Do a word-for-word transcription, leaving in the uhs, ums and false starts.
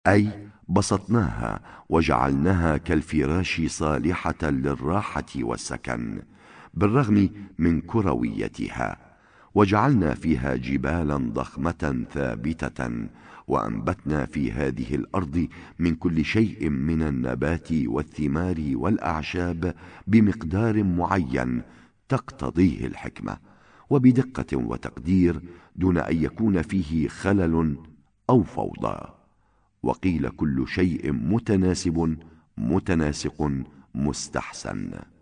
أي بسطناها وجعلناها كالفراش صالحة للراحة والسكن، بالرغم من كرويتها. وجعلنا فيها جبالا ضخمة ثابتة، وأنبتنا في هذه الأرض من كل شيء من النبات والثمار والأعشاب بمقدار معين تقتضيه الحكمة، وبدقة وتقدير، دون أن يكون فيه خلل أو فوضى. وقيل كل شيء متناسب متناسق مستحسن.